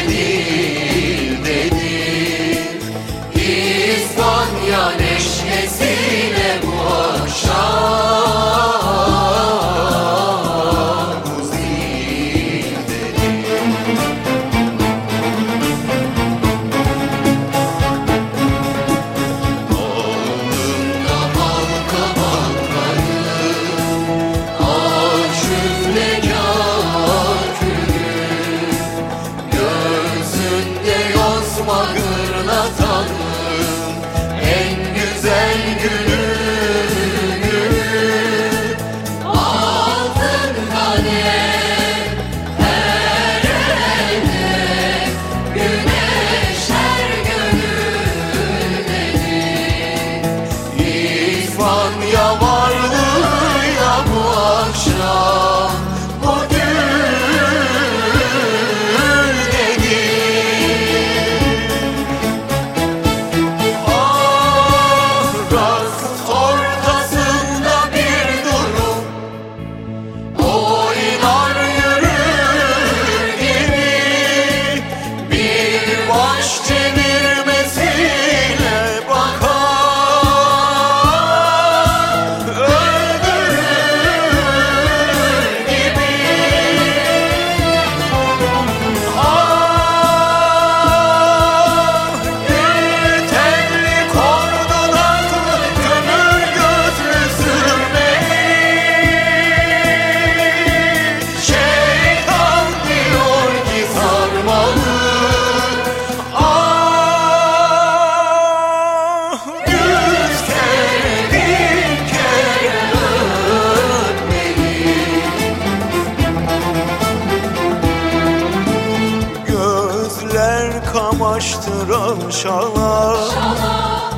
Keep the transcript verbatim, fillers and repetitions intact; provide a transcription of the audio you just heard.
değil dedi. İspanya neşesiyle bu akşam buz değil dedi. Alnında halka bakları, aşüflegar külü, gözünde yosma gırlatanın en güzel günü. Altın kadeh her elde, güneşler gönüldedir. İspanya varlığıyla bu akşam bu güldedir. Ah, rast ortasında bir durum, oynar yürür gibi, bir baş çevirmesiyle bakar, öldürür gibi. Ah, bir telli kordonaklı kömür gözlü sürmeli, şeytan diyor ki sarmalı. Ah, yüz kere bin kere öpmeli. Gözler kamaştıran şala,